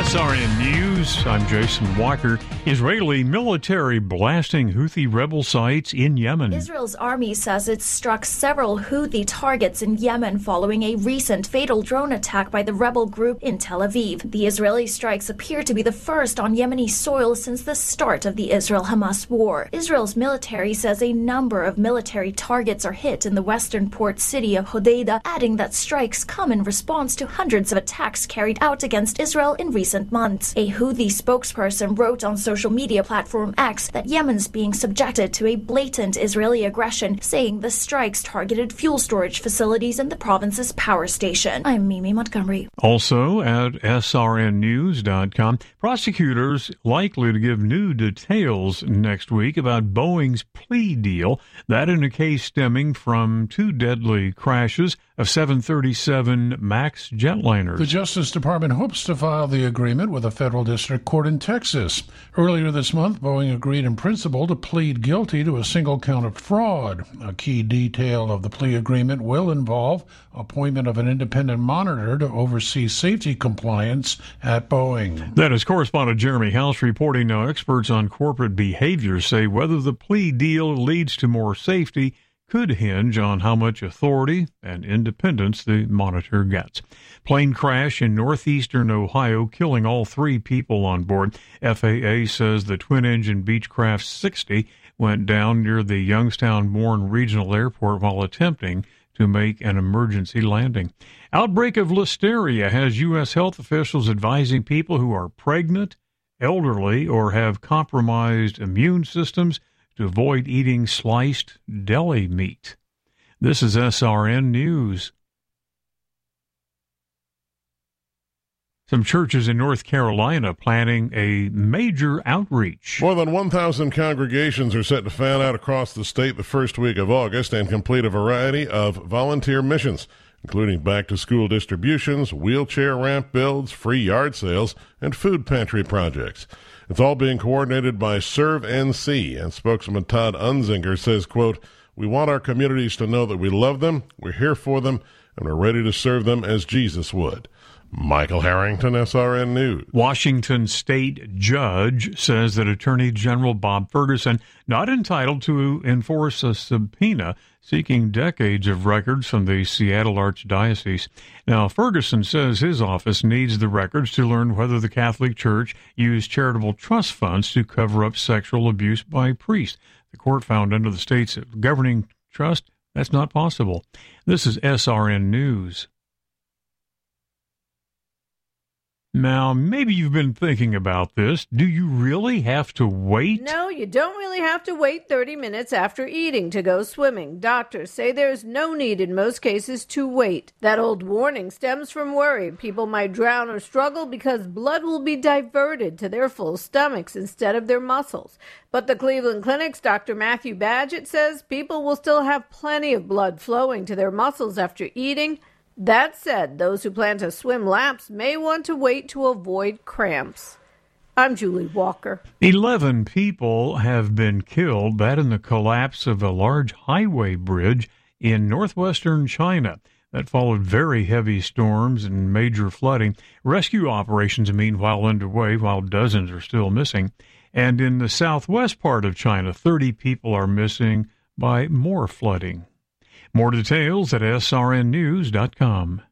SRN News, I'm Jason Walker. Israeli military blasting Houthi rebel sites in Yemen. Israel's army says it struck several Houthi targets in Yemen following a recent fatal drone attack by the rebel group in Tel Aviv. The Israeli strikes appear to be the first on Yemeni soil since the start of the Israel-Hamas war. Israel's military says a number of military targets are hit in the western port city of Hodeidah, adding that strikes come in response to hundreds of attacks carried out against Israel in recent months. A Houthi spokesperson wrote on social media platform X that Yemen's being subjected to a blatant Israeli aggression, saying the strikes targeted fuel storage facilities in the province's power station. I'm Mimi Montgomery. Also at srnnews.com, prosecutors likely to give new details next week about Boeing's plea deal, that in a case stemming from two deadly crashes of 737 MAX jetliners. The Justice Department hopes to file the agreement with a federal district court in Texas. Earlier this month, Boeing agreed in principle to plead guilty to a single count of fraud. A key detail of the plea agreement will involve appointment of an independent monitor to oversee safety compliance at Boeing. That is correspondent Jeremy House reporting. Now, experts on corporate behavior say whether the plea deal leads to more safety could hinge on how much authority and independence the monitor gets. Plane crash in northeastern Ohio, killing all three people on board. FAA says the twin-engine Beechcraft 60 went down near the Youngstown-Bourne Regional Airport while attempting to make an emergency landing. Outbreak of listeria has U.S. health officials advising people who are pregnant, elderly, or have compromised immune systems to avoid eating sliced deli meat. This is SRN News. Some churches in North Carolina planning a major outreach. More than 1,000 congregations are set to fan out across the state the first week of August and complete a variety of volunteer missions, including back-to-school distributions, wheelchair ramp builds, free yard sales, and food pantry projects. It's all being coordinated by Serve NC, and spokesman Todd Unzinger says, quote, "We want our communities to know that we love them, we're here for them, and we're ready to serve them as Jesus would." Michael Harrington, SRN News. Washington state judge says that Attorney General Bob Ferguson not entitled to enforce a subpoena seeking decades of records from the Seattle Archdiocese. Now, Ferguson says his office needs the records to learn whether the Catholic Church used charitable trust funds to cover up sexual abuse by priests. The court found under the state's governing trust that's not possible. This is SRN News. Now, maybe you've been thinking about this. Do you really have to wait? No, you don't really have to wait 30 minutes after eating to go swimming. Doctors say there's no need in most cases to wait. That old warning stems from worry. People might drown or struggle because blood will be diverted to their full stomachs instead of their muscles. But the Cleveland Clinic's Dr. Matthew Badgett says people will still have plenty of blood flowing to their muscles after eating. That said, those who plan to swim laps may want to wait to avoid cramps. I'm Julie Walker. 11 people have been killed, that in the collapse of a large highway bridge in northwestern China. That followed very heavy storms and major flooding. Rescue operations, meanwhile, underway, while dozens are still missing. And in the southwest part of China, 30 people are missing by more flooding. More details at srnnews.com.